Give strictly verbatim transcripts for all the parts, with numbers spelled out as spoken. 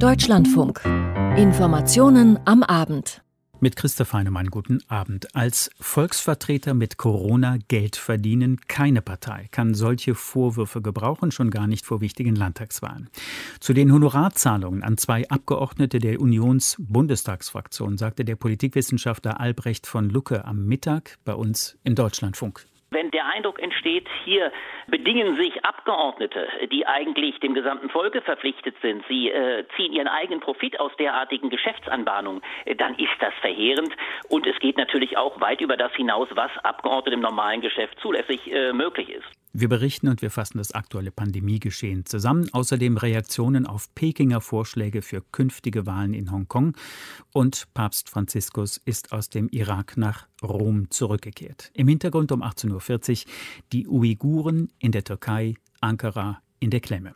Deutschlandfunk. Informationen am Abend. Mit Christoph Heinemann, guten Abend. Als Volksvertreter mit Corona Geld verdienen, keine Partei kann solche Vorwürfe gebrauchen, schon gar nicht vor wichtigen Landtagswahlen. Zu den Honorarzahlungen an zwei Abgeordnete der Unions-Bundestagsfraktion sagte der Politikwissenschaftler Albrecht von Lucke am Mittag bei uns im Deutschlandfunk. Wenn der Eindruck entsteht, hier bedingen sich Abgeordnete, die eigentlich dem gesamten Volke verpflichtet sind, sie äh, ziehen ihren eigenen Profit aus derartigen Geschäftsanbahnungen, äh, dann ist das verheerend. Und es geht natürlich auch weit über das hinaus, was Abgeordnete im normalen Geschäft zulässig äh, möglich ist. Wir berichten und wir fassen das aktuelle Pandemiegeschehen zusammen. Außerdem Reaktionen auf Pekinger Vorschläge für künftige Wahlen in Hongkong. Und Papst Franziskus ist aus dem Irak nach Rom zurückgekehrt. Im Hintergrund um achtzehn Uhr vierzig die Uiguren in der Türkei, Ankara in der Klemme.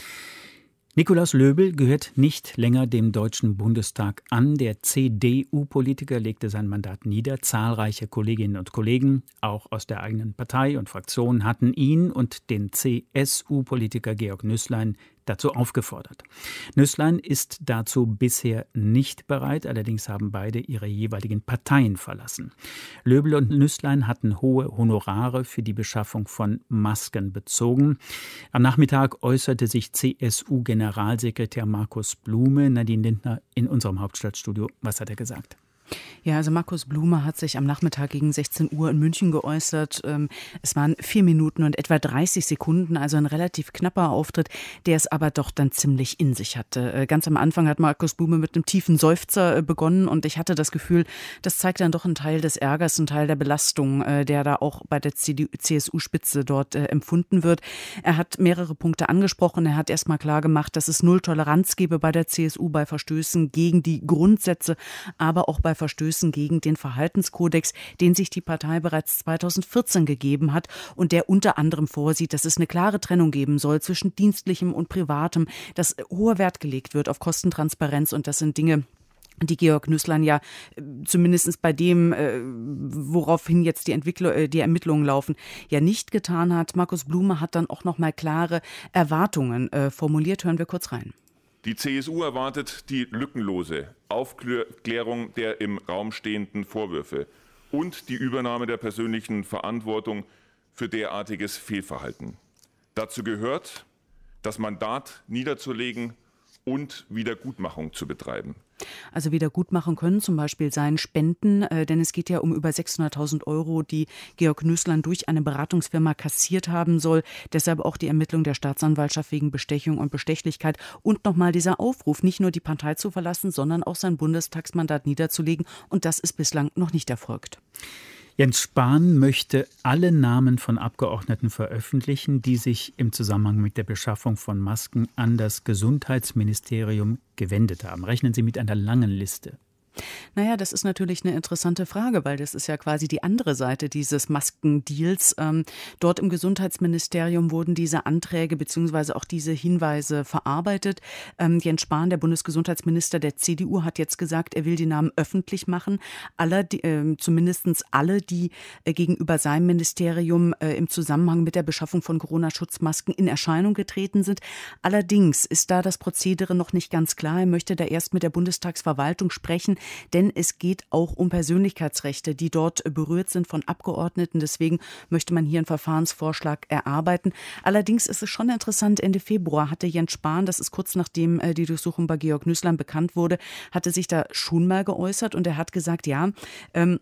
Nikolaus Löbl gehört nicht länger dem Deutschen Bundestag an. Der C D U-Politiker legte sein Mandat nieder. Zahlreiche Kolleginnen und Kollegen, auch aus der eigenen Partei und Fraktion, hatten ihn und den C S U-Politiker Georg Nüßlein dazu aufgefordert. Nüßlein ist dazu bisher nicht bereit, allerdings haben beide ihre jeweiligen Parteien verlassen. Löbl und Nüßlein hatten hohe Honorare für die Beschaffung von Masken bezogen. Am Nachmittag äußerte sich C S U-Generalsekretär Markus Blume. Nadine Lindner in unserem Hauptstadtstudio. Was hat er gesagt? Ja, also Markus Blume hat sich am Nachmittag gegen sechzehn Uhr in München geäußert. Es waren vier Minuten und etwa dreißig Sekunden, also ein relativ knapper Auftritt, der es aber doch dann ziemlich in sich hatte. Ganz am Anfang hat Markus Blume mit einem tiefen Seufzer begonnen und ich hatte das Gefühl, das zeigt dann doch einen Teil des Ärgers, einen Teil der Belastung, der da auch bei der C S U-Spitze dort empfunden wird. Er hat mehrere Punkte angesprochen. Er hat erstmal klar gemacht, dass es null Toleranz gebe bei der C S U bei Verstößen gegen die Grundsätze, aber auch bei Verstößen gegen den Verhaltenskodex, den sich die Partei bereits zweitausendvierzehn gegeben hat und der unter anderem vorsieht, dass es eine klare Trennung geben soll zwischen dienstlichem und privatem, dass hoher Wert gelegt wird auf Kostentransparenz und das sind Dinge, die Georg Nüßlein ja zumindest bei dem, woraufhin jetzt die, Entwickler, die Ermittlungen laufen, ja nicht getan hat. Markus Blume hat dann auch noch mal klare Erwartungen formuliert. Hören wir kurz rein. Die C S U erwartet die lückenlose Aufklärung der im Raum stehenden Vorwürfe und die Übernahme der persönlichen Verantwortung für derartiges Fehlverhalten. Dazu gehört, das Mandat niederzulegen und Wiedergutmachung zu betreiben. Also Wiedergutmachung können zum Beispiel sein Spenden, äh, denn es geht ja um über sechshunderttausend Euro, die Georg Nüßlein durch eine Beratungsfirma kassiert haben soll. Deshalb auch die Ermittlung der Staatsanwaltschaft wegen Bestechung und Bestechlichkeit. Und nochmal dieser Aufruf, nicht nur die Partei zu verlassen, sondern auch sein Bundestagsmandat niederzulegen. Und das ist bislang noch nicht erfolgt. Jens Spahn möchte alle Namen von Abgeordneten veröffentlichen, die sich im Zusammenhang mit der Beschaffung von Masken an das Gesundheitsministerium gewendet haben. Rechnen Sie mit einer langen Liste. Naja, das ist natürlich eine interessante Frage, weil das ist ja quasi die andere Seite dieses Maskendeals. Ähm, dort im Gesundheitsministerium wurden diese Anträge bzw. auch diese Hinweise verarbeitet. Ähm, Jens Spahn, der Bundesgesundheitsminister der C D U, hat jetzt gesagt, er will die Namen öffentlich machen. Aller, die, äh, zumindest alle, die äh, gegenüber seinem Ministerium äh, im Zusammenhang mit der Beschaffung von Corona-Schutzmasken in Erscheinung getreten sind. Allerdings ist da das Prozedere noch nicht ganz klar. Er möchte da erst mit der Bundestagsverwaltung sprechen. Denn es geht auch um Persönlichkeitsrechte, die dort berührt sind von Abgeordneten. Deswegen möchte man hier einen Verfahrensvorschlag erarbeiten. Allerdings ist es schon interessant, Ende Februar hatte Jens Spahn, das ist kurz nachdem die Durchsuchung bei Georg Nüßlein bekannt wurde, hatte sich da schon mal geäußert und er hat gesagt, ja, ähm,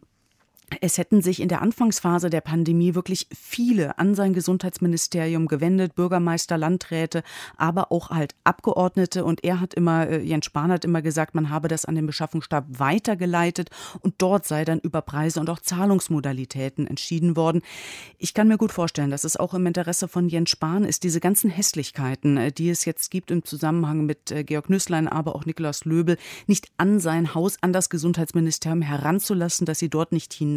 es hätten sich in der Anfangsphase der Pandemie wirklich viele an sein Gesundheitsministerium gewendet, Bürgermeister, Landräte, aber auch halt Abgeordnete. Und er hat immer, Jens Spahn hat immer gesagt, man habe das an den Beschaffungsstab weitergeleitet und dort sei dann über Preise und auch Zahlungsmodalitäten entschieden worden. Ich kann mir gut vorstellen, dass es auch im Interesse von Jens Spahn ist, diese ganzen Hässlichkeiten, die es jetzt gibt im Zusammenhang mit Georg Nüßlein, aber auch Nikolaus Löbl, nicht an sein Haus, an das Gesundheitsministerium heranzulassen, dass sie dort nicht hinein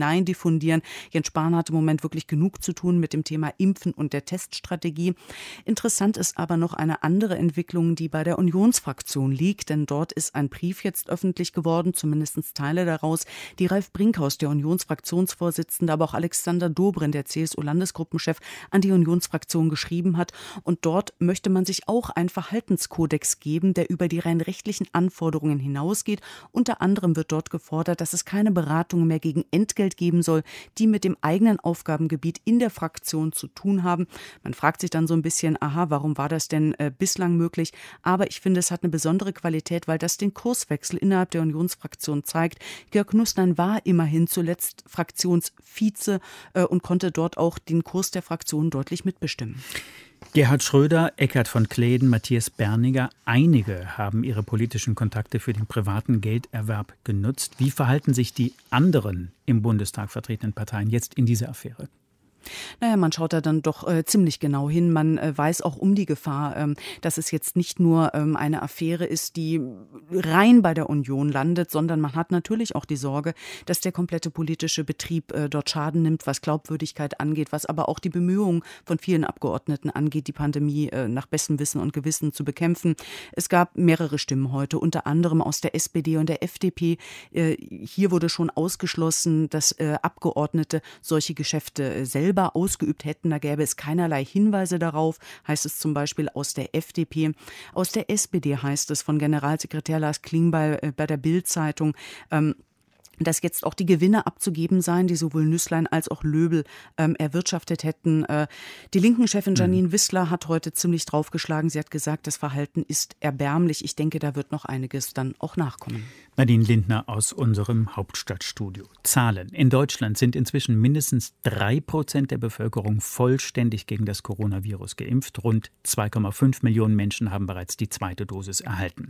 hinein diffundieren. Jens Spahn hat im Moment wirklich genug zu tun mit dem Thema Impfen und der Teststrategie. Interessant ist aber noch eine andere Entwicklung, die bei der Unionsfraktion liegt, denn dort ist ein Brief jetzt öffentlich geworden, zumindest Teile daraus, die Ralf Brinkhaus, der Unionsfraktionsvorsitzende, aber auch Alexander Dobrindt, der C S U-Landesgruppenchef, an die Unionsfraktion geschrieben hat. Und dort möchte man sich auch einen Verhaltenskodex geben, der über die rein rechtlichen Anforderungen hinausgeht. Unter anderem wird dort gefordert, dass es keine Beratungen mehr gegen Entgelt geben soll, die mit dem eigenen Aufgabengebiet in der Fraktion zu tun haben. Man fragt sich dann so ein bisschen, aha, warum war das denn äh, bislang möglich? Aber ich finde, es hat eine besondere Qualität, weil das den Kurswechsel innerhalb der Unionsfraktion zeigt. Georg Nüßlein war immerhin zuletzt Fraktionsvize äh, und konnte dort auch den Kurs der Fraktion deutlich mitbestimmen. Gerhard Schröder, Eckhard von Kleden, Matthias Berninger, einige haben ihre politischen Kontakte für den privaten Gelderwerb genutzt. Wie verhalten sich die anderen im Bundestag vertretenen Parteien jetzt in dieser Affäre? Naja, man schaut da dann doch äh, ziemlich genau hin. Man äh, weiß auch um die Gefahr, ähm, dass es jetzt nicht nur ähm, eine Affäre ist, die rein bei der Union landet, sondern man hat natürlich auch die Sorge, dass der komplette politische Betrieb äh, dort Schaden nimmt, was Glaubwürdigkeit angeht, was aber auch die Bemühungen von vielen Abgeordneten angeht, die Pandemie äh, nach bestem Wissen und Gewissen zu bekämpfen. Es gab mehrere Stimmen heute, unter anderem aus der S P D und der F D P. Äh, hier wurde schon ausgeschlossen, dass äh, Abgeordnete solche Geschäfte äh, selber ausgeübt hätten. Da gäbe es keinerlei Hinweise darauf, heißt es zum Beispiel aus der F D P. Aus der S P D heißt es von Generalsekretär Lars Klingbeil äh, bei der Bild-Zeitung, ähm, dass jetzt auch die Gewinne abzugeben seien, die sowohl Nüßlein als auch Löbel ähm, erwirtschaftet hätten. Äh, die Linken-Chefin Janine Wissler hat heute ziemlich draufgeschlagen. Sie hat gesagt, das Verhalten ist erbärmlich. Ich denke, da wird noch einiges dann auch nachkommen. Nadine Lindner aus unserem Hauptstadtstudio. Zahlen. In Deutschland sind inzwischen mindestens drei Prozent der Bevölkerung vollständig gegen das Coronavirus geimpft. Rund zwei Komma fünf Millionen Menschen haben bereits die zweite Dosis erhalten.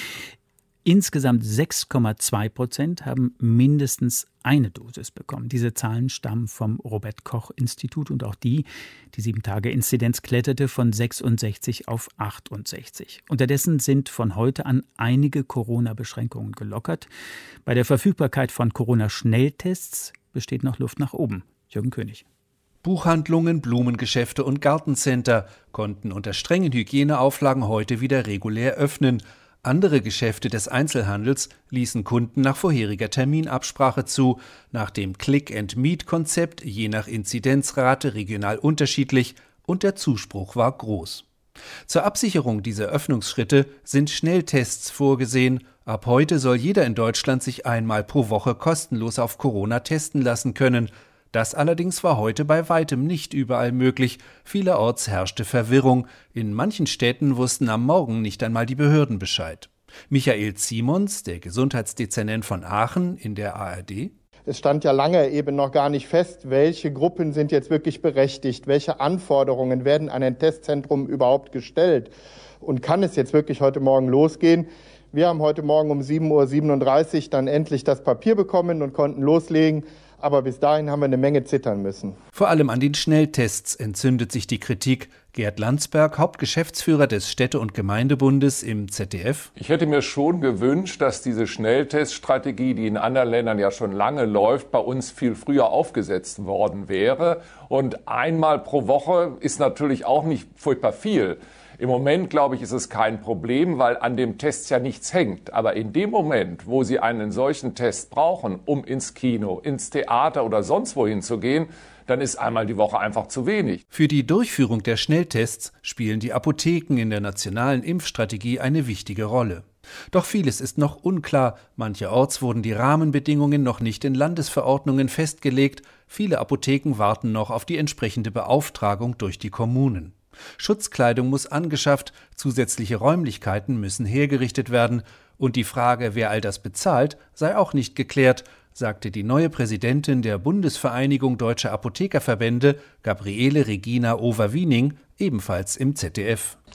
Insgesamt sechs Komma zwei Prozent haben mindestens eine Dosis bekommen. Diese Zahlen stammen vom Robert-Koch-Institut und auch die, die sieben-Tage-Inzidenz kletterte von sechsundsechzig auf achtundsechzig. Unterdessen sind von heute an einige Corona-Beschränkungen gelockert. Bei der Verfügbarkeit von Corona-Schnelltests besteht noch Luft nach oben. Jürgen König. Buchhandlungen, Blumengeschäfte und Gartencenter konnten unter strengen Hygieneauflagen heute wieder regulär öffnen. Andere Geschäfte des Einzelhandels ließen Kunden nach vorheriger Terminabsprache zu, nach dem Click-and-Meet-Konzept je nach Inzidenzrate regional unterschiedlich und der Zuspruch war groß. Zur Absicherung dieser Öffnungsschritte sind Schnelltests vorgesehen. Ab heute soll jeder in Deutschland sich einmal pro Woche kostenlos auf Corona testen lassen können. Das allerdings war heute bei weitem nicht überall möglich. Vielerorts herrschte Verwirrung. In manchen Städten wussten am Morgen nicht einmal die Behörden Bescheid. Michael Simons, der Gesundheitsdezernent von Aachen in der A R D. Es stand ja lange eben noch gar nicht fest, welche Gruppen sind jetzt wirklich berechtigt, welche Anforderungen werden an ein Testzentrum überhaupt gestellt und kann es jetzt wirklich heute Morgen losgehen. Wir haben heute Morgen um sieben Uhr siebenunddreißig dann endlich das Papier bekommen und konnten loslegen. Aber bis dahin haben wir eine Menge zittern müssen. Vor allem an den Schnelltests entzündet sich die Kritik. Gerd Landsberg, Hauptgeschäftsführer des Städte- und Gemeindebundes im Z D F. Ich hätte mir schon gewünscht, dass diese Schnellteststrategie, die in anderen Ländern ja schon lange läuft, bei uns viel früher aufgesetzt worden wäre. Und einmal pro Woche ist natürlich auch nicht furchtbar viel. Im Moment, glaube ich, ist es kein Problem, weil an dem Test ja nichts hängt. Aber in dem Moment, wo Sie einen solchen Test brauchen, um ins Kino, ins Theater oder sonst wohin zu gehen, dann ist einmal die Woche einfach zu wenig. Für die Durchführung der Schnelltests spielen die Apotheken in der nationalen Impfstrategie eine wichtige Rolle. Doch vieles ist noch unklar. Mancherorts wurden die Rahmenbedingungen noch nicht in Landesverordnungen festgelegt. Viele Apotheken warten noch auf die entsprechende Beauftragung durch die Kommunen. Schutzkleidung muss angeschafft, zusätzliche Räumlichkeiten müssen hergerichtet werden und die Frage, wer all das bezahlt, sei auch nicht geklärt, sagte die neue Präsidentin der Bundesvereinigung Deutscher Apothekerverbände, Gabriele Regina Overwiening, ebenfalls im Z D F.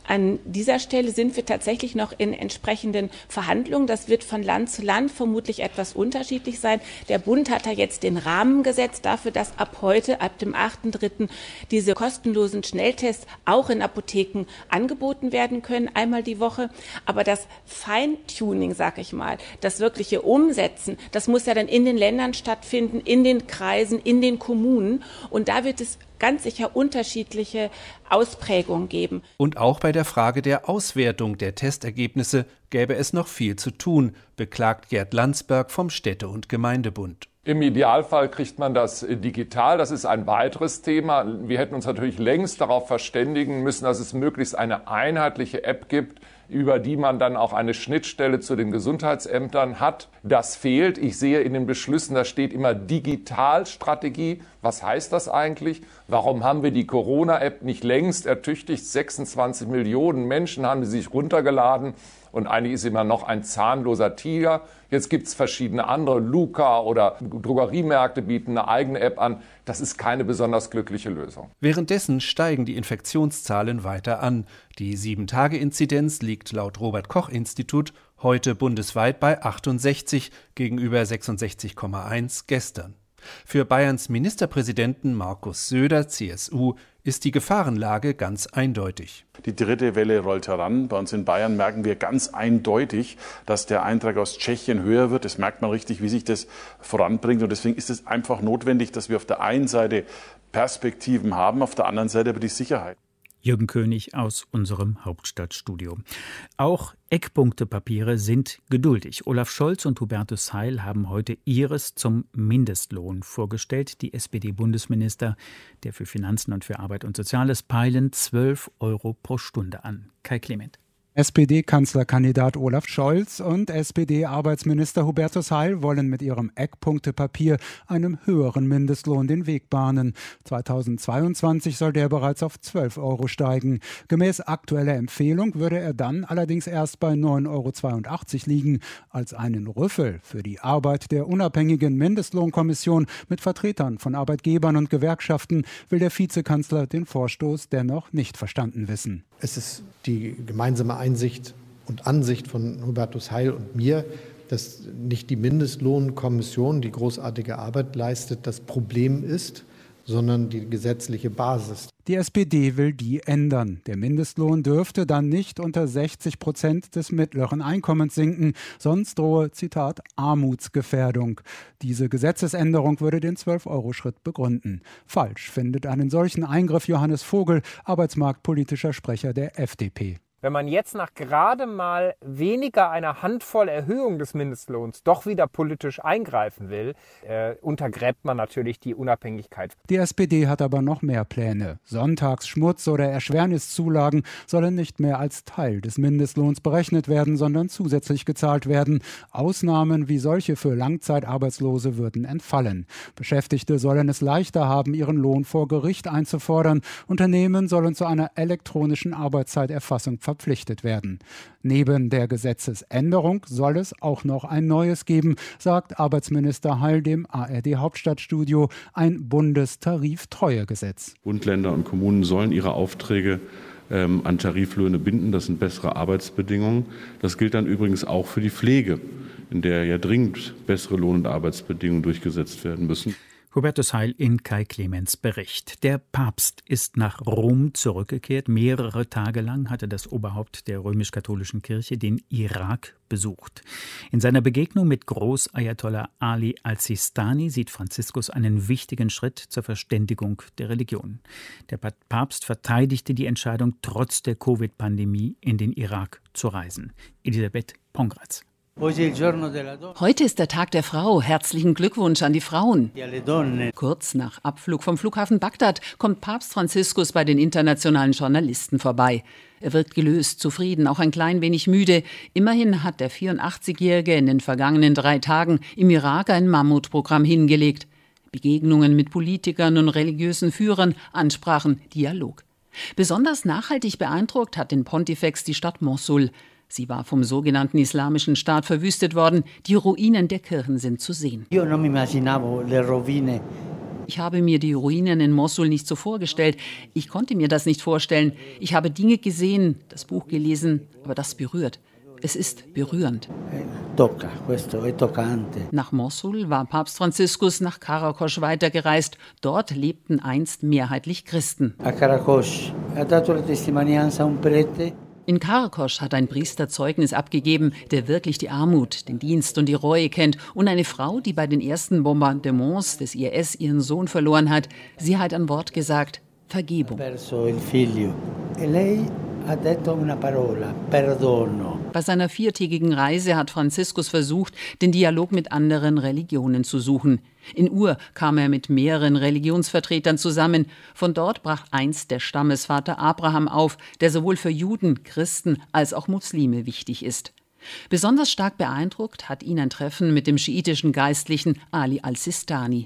An dieser Stelle sind wir tatsächlich noch in entsprechenden Verhandlungen. Das wird von Land zu Land vermutlich etwas unterschiedlich sein. Der Bund hat da jetzt den Rahmen gesetzt dafür, dass ab heute, ab dem achten dritten diese kostenlosen Schnelltests auch in Apotheken angeboten werden können, einmal die Woche. Aber das Feintuning, sag ich mal, das wirkliche Umsetzen, das muss ja dann in den Ländern stattfinden, in den Kreisen, in den Kommunen. Und da wird es ganz sicher unterschiedliche Ausprägungen geben. Und auch bei der Frage der Auswertung der Testergebnisse gäbe es noch viel zu tun, beklagt Gerd Landsberg vom Städte- und Gemeindebund. Im Idealfall kriegt man das digital. Das ist ein weiteres Thema. Wir hätten uns natürlich längst darauf verständigen müssen, dass es möglichst eine einheitliche App gibt, über die man dann auch eine Schnittstelle zu den Gesundheitsämtern hat. Das fehlt. Ich sehe in den Beschlüssen, da steht immer Digitalstrategie. Was heißt das eigentlich? Warum haben wir die Corona-App nicht längst ertüchtigt? sechsundzwanzig Millionen Menschen haben sie sich runtergeladen. Und eigentlich ist immer noch ein zahnloser Tiger. Jetzt gibt es verschiedene andere, Luca oder Drogeriemärkte bieten eine eigene App an. Das ist keine besonders glückliche Lösung. Währenddessen steigen die Infektionszahlen weiter an. Die sieben Tage Inzidenz liegt laut Robert-Koch-Institut heute bundesweit bei achtundsechzig gegenüber sechsundsechzig Komma eins gestern. Für Bayerns Ministerpräsidenten Markus Söder, C S U, ist die Gefahrenlage ganz eindeutig. Die dritte Welle rollt heran. Bei uns in Bayern merken wir ganz eindeutig, dass der Eintrag aus Tschechien höher wird. Das merkt man richtig, wie sich das voranbringt. Und deswegen ist es einfach notwendig, dass wir auf der einen Seite Perspektiven haben, auf der anderen Seite aber die Sicherheit. Jürgen König aus unserem Hauptstadtstudio. Auch Eckpunktepapiere sind geduldig. Olaf Scholz und Hubertus Heil haben heute ihres zum Mindestlohn vorgestellt. Die S P D-Bundesminister, der für Finanzen und für Arbeit und Soziales, peilen zwölf Euro pro Stunde an. Kai Clement. S P D-Kanzlerkandidat Olaf Scholz und S P D-Arbeitsminister Hubertus Heil wollen mit ihrem Eckpunktepapier einem höheren Mindestlohn den Weg bahnen. zweitausendzweiundzwanzig soll der bereits auf zwölf Euro steigen. Gemäß aktueller Empfehlung würde er dann allerdings erst bei neun Euro zweiundachtzig liegen. Als einen Rüffel für die Arbeit der unabhängigen Mindestlohnkommission mit Vertretern von Arbeitgebern und Gewerkschaften will der Vizekanzler den Vorstoß dennoch nicht verstanden wissen. Es ist die gemeinsame Einsicht und Ansicht von Hubertus Heil und mir, dass nicht die Mindestlohnkommission, die großartige Arbeit leistet, das Problem ist, sondern die gesetzliche Basis. Die S P D will die ändern. Der Mindestlohn dürfte dann nicht unter sechzig Prozent des mittleren Einkommens sinken, sonst drohe, Zitat, Armutsgefährdung. Diese Gesetzesänderung würde den zwölf-Euro-Schritt begründen. Falsch findet einen solchen Eingriff Johannes Vogel, arbeitsmarktpolitischer Sprecher der F D P. Wenn man jetzt nach gerade mal weniger einer Handvoll Erhöhung des Mindestlohns doch wieder politisch eingreifen will, äh, untergräbt man natürlich die Unabhängigkeit. Die S P D hat aber noch mehr Pläne. Sonntagsschmutz oder Erschwerniszulagen sollen nicht mehr als Teil des Mindestlohns berechnet werden, sondern zusätzlich gezahlt werden. Ausnahmen wie solche für Langzeitarbeitslose würden entfallen. Beschäftigte sollen es leichter haben, ihren Lohn vor Gericht einzufordern. Unternehmen sollen zu einer elektronischen Arbeitszeiterfassung verpflichtet werden. Neben der Gesetzesänderung soll es auch noch ein neues geben, sagt Arbeitsminister Heil dem A R D-Hauptstadtstudio, ein Bundestariftreuegesetz. Bund, Länder und Kommunen sollen ihre Aufträge ähm, an Tariflöhne binden. Das sind bessere Arbeitsbedingungen. Das gilt dann übrigens auch für die Pflege, in der ja dringend bessere Lohn- und Arbeitsbedingungen durchgesetzt werden müssen. Hubertus Heil in Kai Clemens Bericht. Der Papst ist nach Rom zurückgekehrt. Mehrere Tage lang hatte das Oberhaupt der römisch-katholischen Kirche den Irak besucht. In seiner Begegnung mit Groß-Ayatollah Ali al-Sistani sieht Franziskus einen wichtigen Schritt zur Verständigung der Religion. Der Papst verteidigte die Entscheidung, trotz der Covid-Pandemie in den Irak zu reisen. Elisabeth Pongratz. Heute ist der Tag der Frau. Herzlichen Glückwunsch an die Frauen. Kurz nach Abflug vom Flughafen Bagdad kommt Papst Franziskus bei den internationalen Journalisten vorbei. Er wirkt gelöst, zufrieden, auch ein klein wenig müde. Immerhin hat der vierundachtzigjährige in den vergangenen drei Tagen im Irak ein Mammutprogramm hingelegt. Begegnungen mit Politikern und religiösen Führern, Ansprachen, Dialog. Besonders nachhaltig beeindruckt hat den Pontifex die Stadt Mossul. Sie war vom sogenannten Islamischen Staat verwüstet worden. Die Ruinen der Kirchen sind zu sehen. Ich habe mir die Ruinen in Mossul nicht so vorgestellt. Ich konnte mir das nicht vorstellen. Ich habe Dinge gesehen, das Buch gelesen, aber das berührt. Es ist berührend. Nach Mossul war Papst Franziskus nach Karakosch weitergereist. Dort lebten einst mehrheitlich Christen. In Karakosch hat ein Priester Zeugnis abgegeben, der wirklich die Armut, den Dienst und die Reue kennt. Und eine Frau, die bei den ersten Bombardements des I S ihren Sohn verloren hat, sie hat ein Wort gesagt: Vergebung. Bei seiner viertägigen Reise hat Franziskus versucht, den Dialog mit anderen Religionen zu suchen. In Ur kam er mit mehreren Religionsvertretern zusammen. Von dort brach einst der Stammesvater Abraham auf, der sowohl für Juden, Christen als auch Muslime wichtig ist. Besonders stark beeindruckt hat ihn ein Treffen mit dem schiitischen Geistlichen Ali al-Sistani.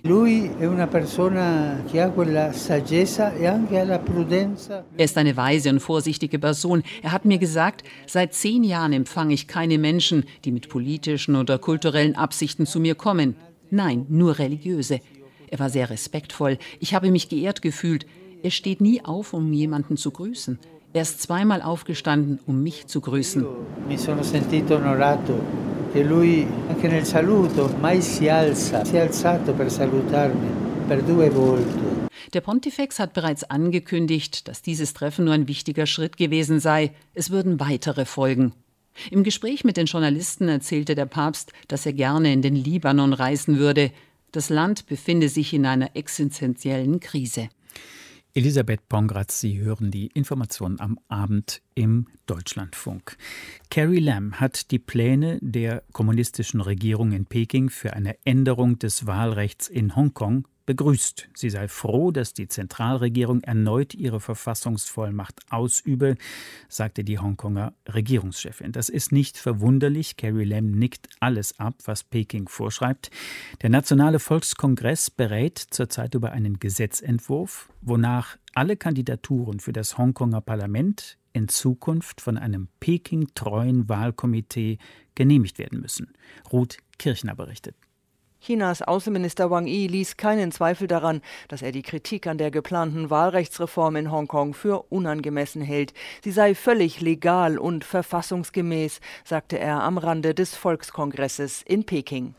Er ist eine weise und vorsichtige Person. Er hat mir gesagt, seit zehn Jahren empfange ich keine Menschen, die mit politischen oder kulturellen Absichten zu mir kommen. Nein, nur religiöse. Er war sehr respektvoll. Ich habe mich geehrt gefühlt. Er steht nie auf, um jemanden zu grüßen. Er ist zweimal aufgestanden, um mich zu grüßen. Mi sono sentito onorato che lui anche nel saluto mai si alza, si è alzato per salutarmi per due volte. Der Pontifex hat bereits angekündigt, dass dieses Treffen nur ein wichtiger Schritt gewesen sei. Es würden weitere folgen. Im Gespräch mit den Journalisten erzählte der Papst, dass er gerne in den Libanon reisen würde. Das Land befinde sich in einer existenziellen Krise. Elisabeth Pongratz, Sie hören die Informationen am Abend im Deutschlandfunk. Carrie Lam hat die Pläne der kommunistischen Regierung in Peking für eine Änderung des Wahlrechts in Hongkong begrüßt. Sie sei froh, dass die Zentralregierung erneut ihre Verfassungsvollmacht ausübe, sagte die Hongkonger Regierungschefin. Das ist nicht verwunderlich. Carrie Lam nickt alles ab, was Peking vorschreibt. Der Nationale Volkskongress berät zurzeit über einen Gesetzentwurf, wonach alle Kandidaturen für das Hongkonger Parlament in Zukunft von einem Peking-treuen Wahlkomitee genehmigt werden müssen. Ruth Kirchner berichtet. Chinas Außenminister Wang Yi ließ keinen Zweifel daran, dass er die Kritik an der geplanten Wahlrechtsreform in Hongkong für unangemessen hält. Sie sei völlig legal und verfassungsgemäß, sagte er am Rande des Volkskongresses in Peking.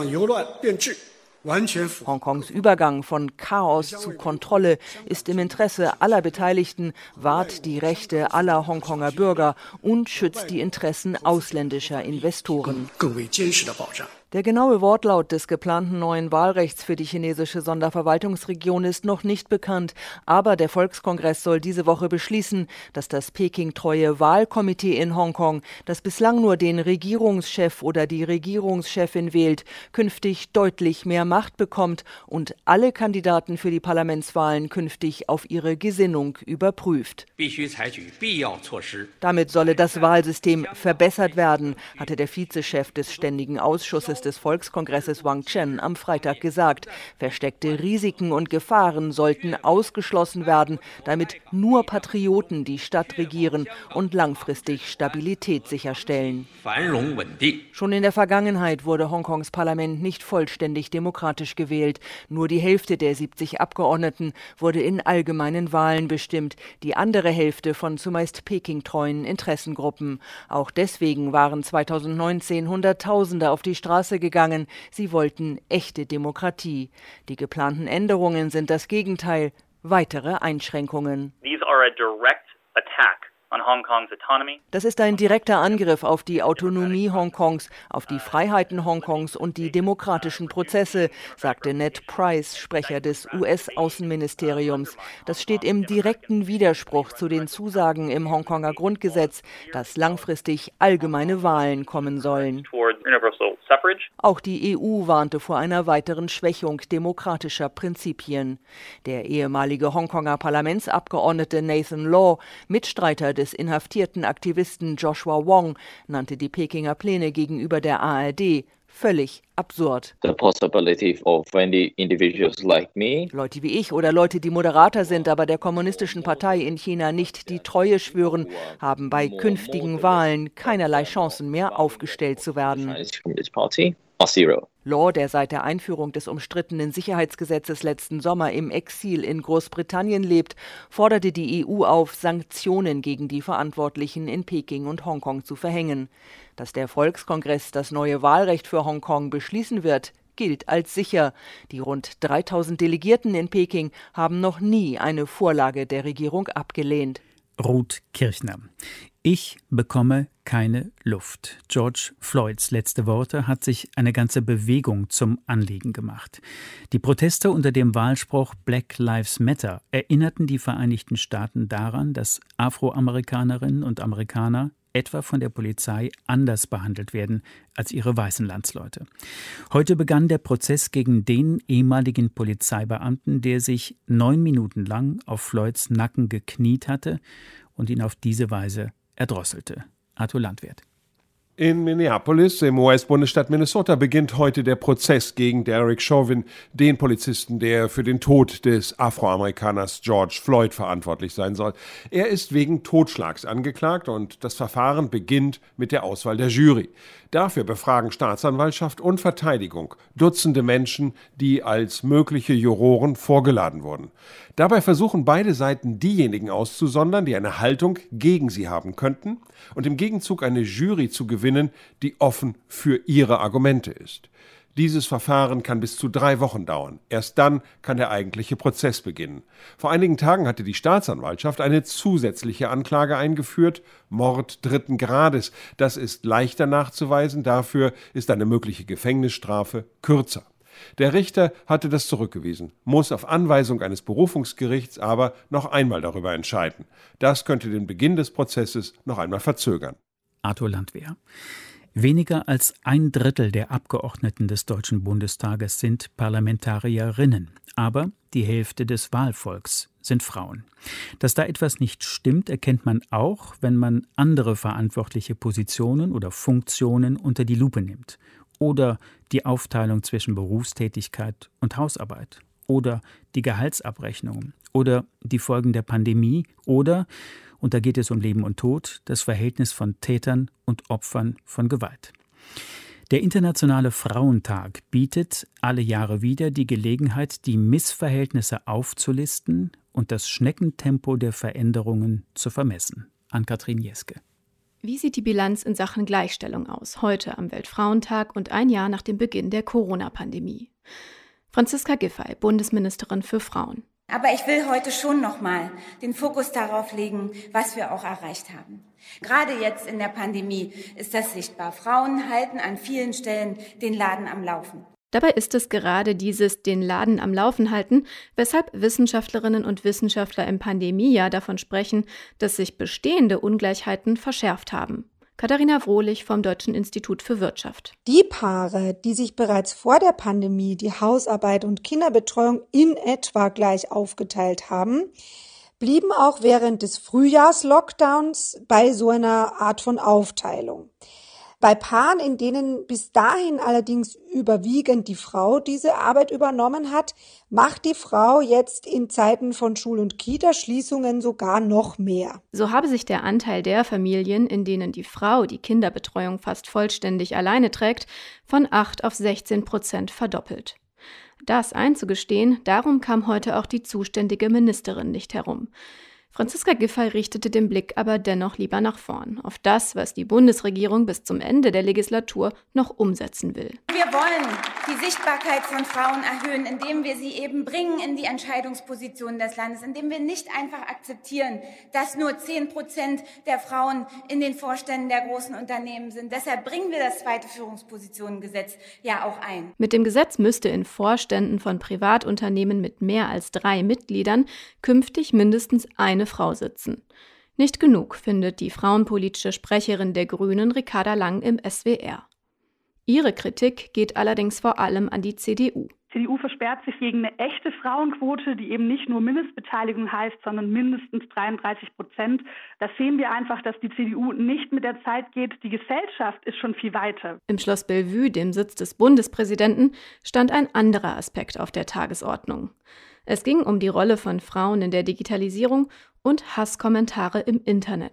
Hongkongs Übergang von Chaos zu Kontrolle ist im Interesse aller Beteiligten, wahrt die Rechte aller Hongkonger Bürger und schützt die Interessen ausländischer Investoren. Der genaue Wortlaut des geplanten neuen Wahlrechts für die chinesische Sonderverwaltungsregion ist noch nicht bekannt, aber der Volkskongress soll diese Woche beschließen, dass das Peking-treue Wahlkomitee in Hongkong, das bislang nur den Regierungschef oder die Regierungschefin wählt, künftig deutlich mehr Macht bekommt und alle Kandidaten für die Parlamentswahlen künftig auf ihre Gesinnung überprüft. Damit solle das Wahlsystem verbessert werden, hatte der Vizechef des Ständigen Ausschusses des Volkskongresses Wang Chen am Freitag gesagt. Versteckte Risiken und Gefahren sollten ausgeschlossen werden, damit nur Patrioten die Stadt regieren und langfristig Stabilität sicherstellen. Schon in der Vergangenheit wurde Hongkongs Parlament nicht vollständig demokratisch gewählt. Nur die Hälfte der siebzig Abgeordneten wurde in allgemeinen Wahlen bestimmt, die andere Hälfte von zumeist Peking-treuen Interessengruppen. Auch deswegen waren zweitausendneunzehn Hunderttausende auf die Straße gegangen. Sie wollten echte Demokratie. Die geplanten Änderungen sind das Gegenteil, weitere Einschränkungen. These are a direct attack on Hongkong's autonomy. Das ist ein direkter Angriff auf die Autonomie Hongkongs, auf die Freiheiten Hongkongs und die demokratischen Prozesse, sagte Ned Price, Sprecher des U S-Außenministeriums. Das steht im direkten Widerspruch zu den Zusagen im Hongkonger Grundgesetz, dass langfristig allgemeine Wahlen kommen sollen. Auch die E U warnte vor einer weiteren Schwächung demokratischer Prinzipien. Der ehemalige Hongkonger Parlamentsabgeordnete Nathan Law, Mitstreiter des inhaftierten Aktivisten Joshua Wong, nannte die Pekinger Pläne gegenüber der A R D völlig absurd. The possibility of any individuals like me. Leute wie ich oder Leute, die Moderater sind, aber der kommunistischen Partei in China nicht die Treue schwören, haben bei künftigen Wahlen keinerlei Chancen mehr, aufgestellt zu werden. Law, der seit der Einführung des umstrittenen Sicherheitsgesetzes letzten Sommer im Exil in Großbritannien lebt, forderte die E U auf, Sanktionen gegen die Verantwortlichen in Peking und Hongkong zu verhängen. Dass der Volkskongress das neue Wahlrecht für Hongkong beschließen wird, gilt als sicher. Die rund dreitausend Delegierten in Peking haben noch nie eine Vorlage der Regierung abgelehnt. Ruth Kirchner. Ich bekomme keine Luft. George Floyds letzte Worte hat sich eine ganze Bewegung zum Anliegen gemacht. Die Proteste unter dem Wahlspruch Black Lives Matter erinnerten die Vereinigten Staaten daran, dass Afroamerikanerinnen und Amerikaner etwa von der Polizei anders behandelt werden als ihre weißen Landsleute. Heute begann der Prozess gegen den ehemaligen Polizeibeamten, der sich neun Minuten lang auf Floyds Nacken gekniet hatte und ihn auf diese Weise erdrosselte. Arthur Landwert. In Minneapolis, im U S-Bundesstaat Minnesota, beginnt heute der Prozess gegen Derek Chauvin, den Polizisten, der für den Tod des Afroamerikaners George Floyd verantwortlich sein soll. Er ist wegen Totschlags angeklagt und das Verfahren beginnt mit der Auswahl der Jury. Dafür befragen Staatsanwaltschaft und Verteidigung Dutzende Menschen, die als mögliche Juroren vorgeladen wurden. Dabei versuchen beide Seiten, diejenigen auszusondern, die eine Haltung gegen sie haben könnten und im Gegenzug eine Jury zu gewinnen, die offen für ihre Argumente ist. Dieses Verfahren kann bis zu drei Wochen dauern. Erst dann kann der eigentliche Prozess beginnen. Vor einigen Tagen hatte die Staatsanwaltschaft eine zusätzliche Anklage eingeführt, Mord dritten Grades. Das ist leichter nachzuweisen, dafür ist eine mögliche Gefängnisstrafe kürzer. Der Richter hatte das zurückgewiesen, muss auf Anweisung eines Berufungsgerichts aber noch einmal darüber entscheiden. Das könnte den Beginn des Prozesses noch einmal verzögern. Arthur Landwehr. Weniger als ein Drittel der Abgeordneten des Deutschen Bundestages sind Parlamentarierinnen, aber die Hälfte des Wahlvolks sind Frauen. Dass da etwas nicht stimmt, erkennt man auch, wenn man andere verantwortliche Positionen oder Funktionen unter die Lupe nimmt. Oder die Aufteilung zwischen Berufstätigkeit und Hausarbeit. Oder die Gehaltsabrechnung. Oder die Folgen der Pandemie. Oder, und da geht es um Leben und Tod, das Verhältnis von Tätern und Opfern von Gewalt. Der Internationale Frauentag bietet alle Jahre wieder die Gelegenheit, die Missverhältnisse aufzulisten und das Schneckentempo der Veränderungen zu vermessen. Ann-Kathrin Jeske. Wie sieht die Bilanz in Sachen Gleichstellung aus, heute am Weltfrauentag und ein Jahr nach dem Beginn der Corona-Pandemie? Franziska Giffey, Bundesministerin für Frauen. Aber ich will heute schon nochmal den Fokus darauf legen, was wir auch erreicht haben. Gerade jetzt in der Pandemie ist das sichtbar. Frauen halten an vielen Stellen den Laden am Laufen. Dabei ist es gerade dieses den Laden am Laufen halten, weshalb Wissenschaftlerinnen und Wissenschaftler im Pandemiejahr davon sprechen, dass sich bestehende Ungleichheiten verschärft haben. Katharina Wrohlich vom Deutschen Institut für Wirtschaft. Die Paare, die sich bereits vor der Pandemie die Hausarbeit und Kinderbetreuung in etwa gleich aufgeteilt haben, blieben auch während des Frühjahrs-Lockdowns bei so einer Art von Aufteilung. Bei Paaren, in denen bis dahin allerdings überwiegend die Frau diese Arbeit übernommen hat, macht die Frau jetzt in Zeiten von Schul- und Kita-Schließungen sogar noch mehr. So habe sich der Anteil der Familien, in denen die Frau die Kinderbetreuung fast vollständig alleine trägt, von acht auf sechzehn Prozent verdoppelt. Das einzugestehen, darum kam heute auch die zuständige Ministerin nicht herum. Franziska Giffey richtete den Blick aber dennoch lieber nach vorn, auf das, was die Bundesregierung bis zum Ende der Legislatur noch umsetzen will. Wir wollen die Sichtbarkeit von Frauen erhöhen, indem wir sie eben bringen in die Entscheidungspositionen des Landes, indem wir nicht einfach akzeptieren, dass nur zehn Prozent der Frauen in den Vorständen der großen Unternehmen sind. Deshalb bringen wir das zweite Führungspositionengesetz ja auch ein. Mit dem Gesetz müsste in Vorständen von Privatunternehmen mit mehr als drei Mitgliedern künftig mindestens eine Frau sitzen. Nicht genug, findet die frauenpolitische Sprecherin der Grünen Ricarda Lang im S W R. Ihre Kritik geht allerdings vor allem an die C D U. Die C D U versperrt sich gegen eine echte Frauenquote, die eben nicht nur Mindestbeteiligung heißt, sondern mindestens dreiunddreißig Prozent. Da sehen wir einfach, dass die C D U nicht mit der Zeit geht. Die Gesellschaft ist schon viel weiter. Im Schloss Bellevue, dem Sitz des Bundespräsidenten, stand ein anderer Aspekt auf der Tagesordnung. Es ging um die Rolle von Frauen in der Digitalisierung und Hasskommentare im Internet.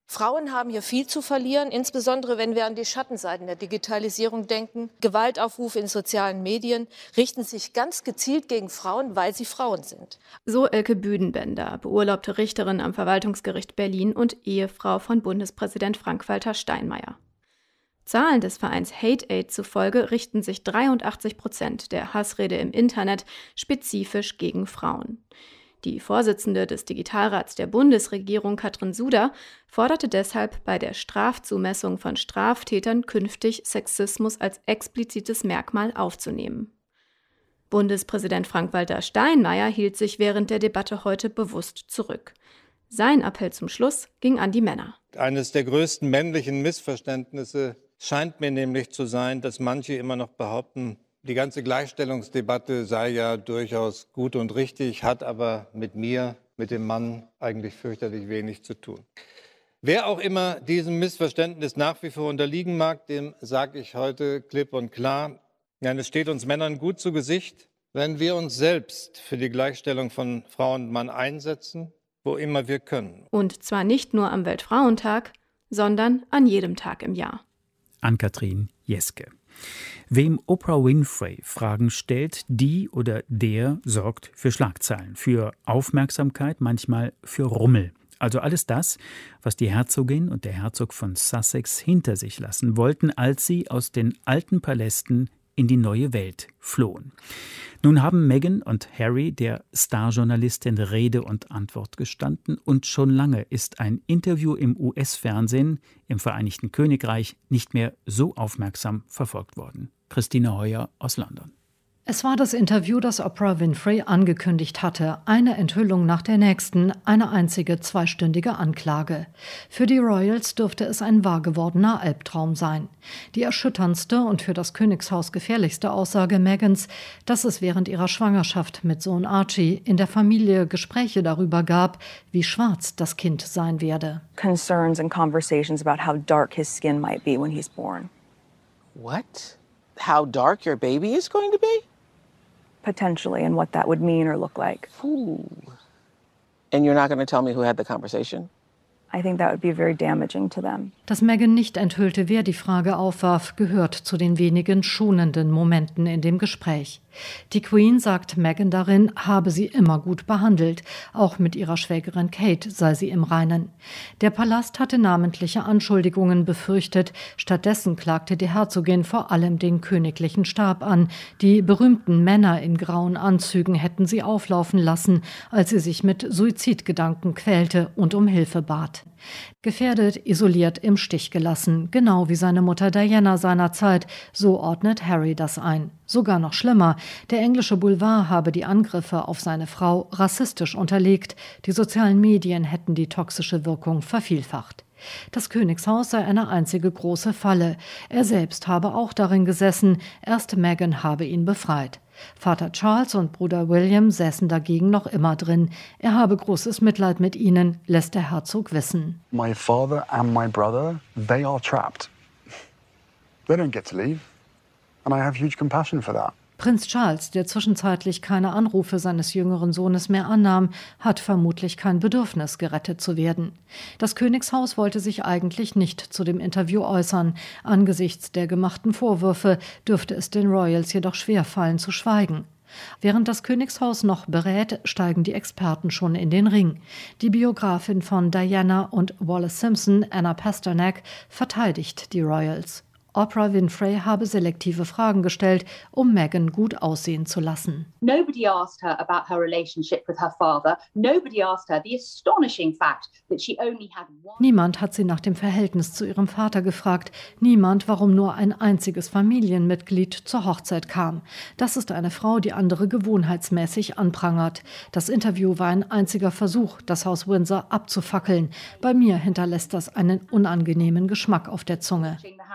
Frauen haben hier viel zu verlieren, insbesondere wenn wir an die Schattenseiten der Digitalisierung denken. Gewaltaufrufe in sozialen Medien richten sich ganz gezielt gegen Frauen, weil sie Frauen sind. So Elke Büdenbender, beurlaubte Richterin am Verwaltungsgericht Berlin und Ehefrau von Bundespräsident Frank-Walter Steinmeier. Zahlen des Vereins Hate Aid zufolge richten sich dreiundachtzig Prozent der Hassrede im Internet spezifisch gegen Frauen. Die Vorsitzende des Digitalrats der Bundesregierung, Katrin Suder, forderte deshalb bei der Strafzumessung von Straftätern künftig Sexismus als explizites Merkmal aufzunehmen. Bundespräsident Frank-Walter Steinmeier hielt sich während der Debatte heute bewusst zurück. Sein Appell zum Schluss ging an die Männer. Eines der größten männlichen Missverständnisse scheint mir nämlich zu sein, dass manche immer noch behaupten, die ganze Gleichstellungsdebatte sei ja durchaus gut und richtig, hat aber mit mir, mit dem Mann eigentlich fürchterlich wenig zu tun. Wer auch immer diesem Missverständnis nach wie vor unterliegen mag, dem sage ich heute klipp und klar, ja, es steht uns Männern gut zu Gesicht, wenn wir uns selbst für die Gleichstellung von Frau und Mann einsetzen, wo immer wir können. Und zwar nicht nur am Weltfrauentag, sondern an jedem Tag im Jahr. Ann-Kathrin Jeske. Wem Oprah Winfrey Fragen stellt, die oder der sorgt für Schlagzeilen, für Aufmerksamkeit, manchmal für Rummel. Also alles das, was die Herzogin und der Herzog von Sussex hinter sich lassen wollten, als sie aus den alten Palästen in die neue Welt flohen. Nun haben Meghan und Harry der Starjournalistin Rede und Antwort gestanden und schon lange ist ein Interview im U S-Fernsehen im Vereinigten Königreich nicht mehr so aufmerksam verfolgt worden. Christine Heuer aus London. Es war das Interview, das Oprah Winfrey angekündigt hatte. Eine Enthüllung nach der nächsten, eine einzige zweistündige Anklage. Für die Royals dürfte es ein wahr gewordener Albtraum sein. Die erschütterndste und für das Königshaus gefährlichste Aussage Meghans, dass es während ihrer Schwangerschaft mit Sohn Archie in der Familie Gespräche darüber gab, wie schwarz das Kind sein werde. Concerns and conversations about how dark his skin might be when he's born. What? How dark your baby is going to be? Potentially, and what that would mean or look like. Ooh. And you're not going to tell me who had the conversation? I think that would be very damaging to them. Dass Meghan nicht enthüllte, wer die Frage aufwarf, gehört zu den wenigen schonenden Momenten in dem Gespräch. Die Queen sagt Meghan darin, habe sie immer gut behandelt. Auch mit ihrer Schwägerin Kate sei sie im Reinen. Der Palast hatte namentliche Anschuldigungen befürchtet. Stattdessen klagte die Herzogin vor allem den königlichen Stab an. Die berühmten Männer in grauen Anzügen hätten sie auflaufen lassen, als sie sich mit Suizidgedanken quälte und um Hilfe bat. Gefährdet, isoliert, im Stich gelassen, genau wie seine Mutter Diana seinerzeit, so ordnet Harry das ein. Sogar noch schlimmer, der englische Boulevard habe die Angriffe auf seine Frau rassistisch unterlegt, die sozialen Medien hätten die toxische Wirkung vervielfacht. Das Königshaus sei eine einzige große Falle. Er selbst habe auch darin gesessen, erst Meghan habe ihn befreit. Vater Charles und Bruder William säßen dagegen noch immer drin. Er habe großes Mitleid mit ihnen, lässt der Herzog wissen. My father and my brother, they are trapped. They don't get to leave. And I have huge compassion for that. Prinz Charles, der zwischenzeitlich keine Anrufe seines jüngeren Sohnes mehr annahm, hat vermutlich kein Bedürfnis, gerettet zu werden. Das Königshaus wollte sich eigentlich nicht zu dem Interview äußern. Angesichts der gemachten Vorwürfe dürfte es den Royals jedoch schwerfallen, zu schweigen. Während das Königshaus noch berät, steigen die Experten schon in den Ring. Die Biografin von Diana und Wallace Simpson, Anna Pasternak, verteidigt die Royals. Oprah Winfrey habe selektive Fragen gestellt, um Meghan gut aussehen zu lassen. Nobody asked her about her relationship with her father. Nobody asked her the astonishing fact that she only had one. Niemand hat sie nach dem Verhältnis zu ihrem Vater gefragt. Niemand, warum nur ein einziges Familienmitglied zur Hochzeit kam. Das ist eine Frau, die andere gewohnheitsmäßig anprangert. Das Interview war ein einziger Versuch, das Haus Windsor abzufackeln. Bei mir hinterlässt das einen unangenehmen Geschmack auf der Zunge.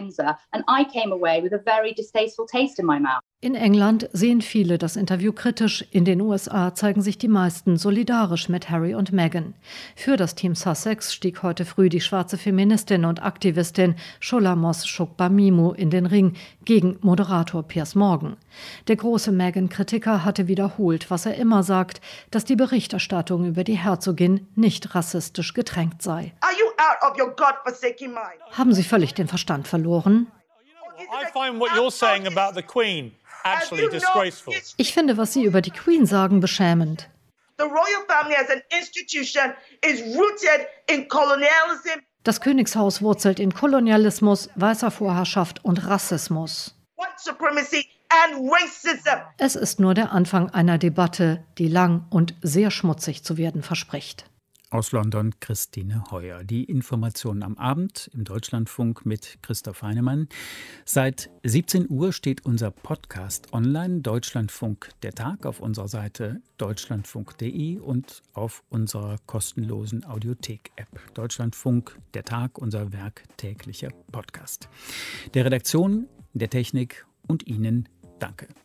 Windsor, and I came away with a very distasteful taste in my mouth. In England sehen viele das Interview kritisch. In den U S A zeigen sich die meisten solidarisch mit Harry und Meghan. Für das Team Sussex stieg heute früh die schwarze Feministin und Aktivistin Sholamos Shogbamimu in den Ring gegen Moderator Piers Morgan. Der große Meghan-Kritiker hatte wiederholt, was er immer sagt, dass die Berichterstattung über die Herzogin nicht rassistisch getränkt sei. Are you out of your godforsaken mind? Haben Sie völlig den Verstand verloren? I find what you're saying about the Queen actually disgraceful. Ich finde, was Sie über die Queen sagen, beschämend. The royal family as an institution is rooted in colonialism. Das Königshaus wurzelt in Kolonialismus, weißer Vorherrschaft und Rassismus. White supremacy and racism. Es ist nur der Anfang einer Debatte, die lang und sehr schmutzig zu werden verspricht. Aus London Christine Heuer. Die Informationen am Abend im Deutschlandfunk mit Christoph Heinemann. Seit siebzehn Uhr steht unser Podcast online, Deutschlandfunk der Tag, auf unserer Seite deutschlandfunk punkt de und auf unserer kostenlosen Audiothek-App. Deutschlandfunk der Tag, unser werktäglicher Podcast. Der Redaktion, der Technik und Ihnen danke.